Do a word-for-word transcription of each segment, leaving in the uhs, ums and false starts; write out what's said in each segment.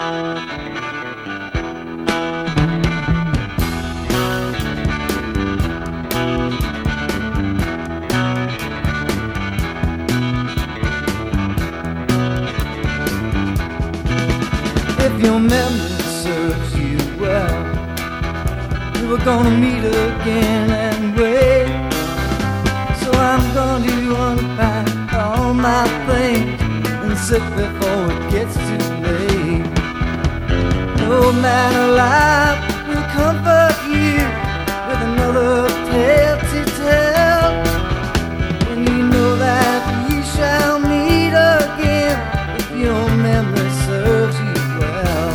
If your memory serves you well, we were gonna meet again and wait. So I'm going to unpack all my things and sit before it gets too late. No man alive will comfort you with another tale to tell. And you know that we shall meet again if your memory serves you well.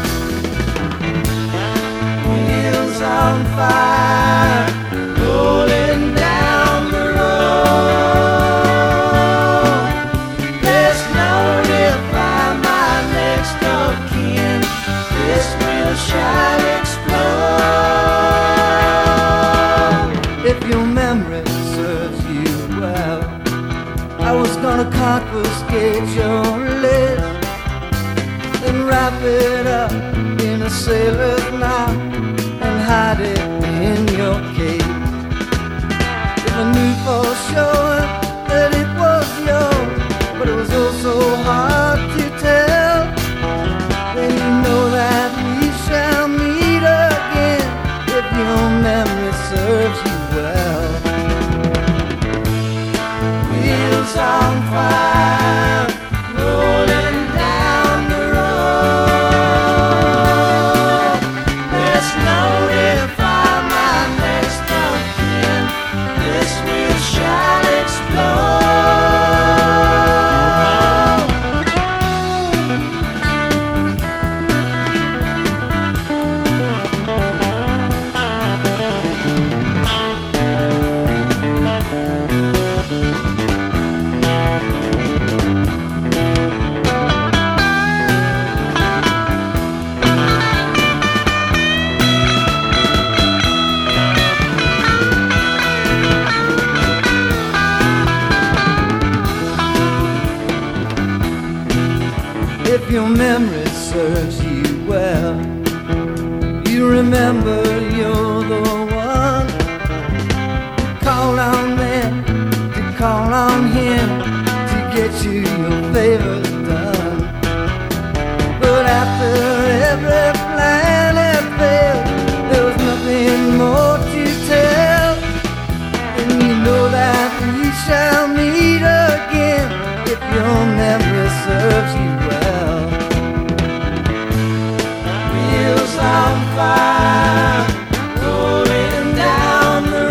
Wheels on fire, rolling down the road. Let's notify my next of kin. This will shall explode. If your memory serves you well, I was gonna confiscate your list and wrap it up in a sailor's knot and hide it in your case. If I knew for sure that it was yours, but it was also hard to tell, then you know that we shall meet again if your memory serves you well. Wheels on fire, rolling down the road. Let's notify my next of kin. This wheel shall explode. If your memory serves you well, you remember you're the one to call on them, to call on him to get you your favors done. But after every plan had failed, there was nothing more to tell. And you know that we shall meet again if your memory serves you well. Wheels on fire, rolling down the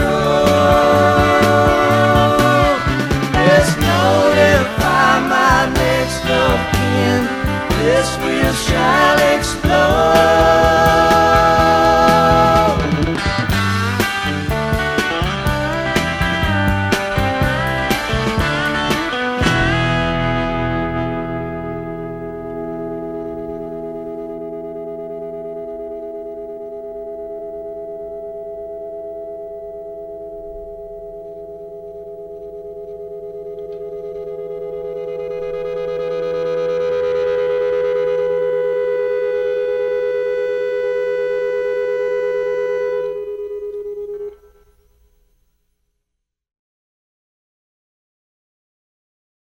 road. Let's notify my next of kin. This will